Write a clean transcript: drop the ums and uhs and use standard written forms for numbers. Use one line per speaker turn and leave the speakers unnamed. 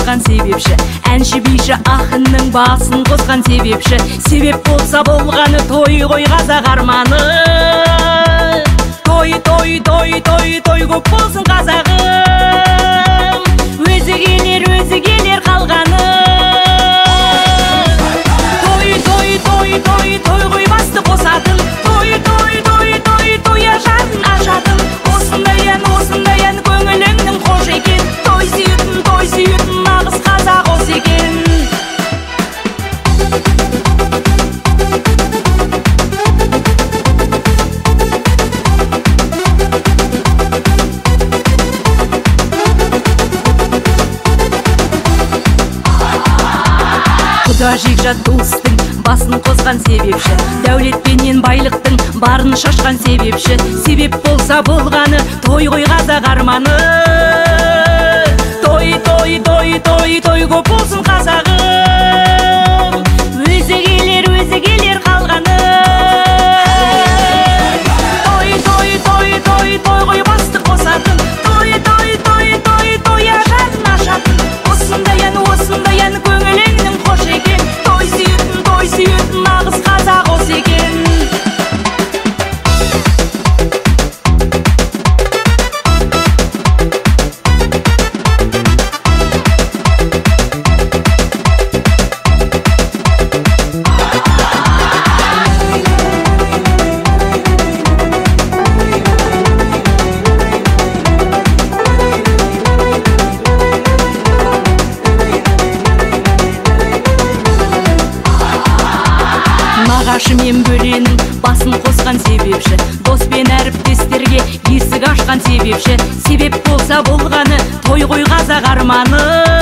қойған себепші, әнші биші ақынның басын қосқан себепші. Себеп болса болғаны той ғой қазақ арманы. Той, той, той, той, той көп болсын қазағым. Өзі келер қалғаны. Той, той, той, той, той ғой басты қосатын. Той, той, той, той, той ажатын ашатын. Осындай ән көңіліңнің қош екен. Той сүйетін нағыз қазақ осы екен. Құда жекжат туыстың басын қосқан себепші, дәулетпенен байлықтың барын шашқан себепші. Себеп болса болғаны той ғой қазақ арманы. Той, той, той, той, той көп болсын қазағым. Өзі келер қалғаны. Той, той, той, той, той ғой басты қосатын. Той, той, той, той, той ажатын ашатын. Осындай ән көңіліңнің қош екен. Той сүйетін нағыз қазақ осы екен. Нағашы мен бөренің басын қосқан себепші, дос пен әріптестерге есік ашқан себепші. Себеп болса болғаны той ғой қазақ арманы.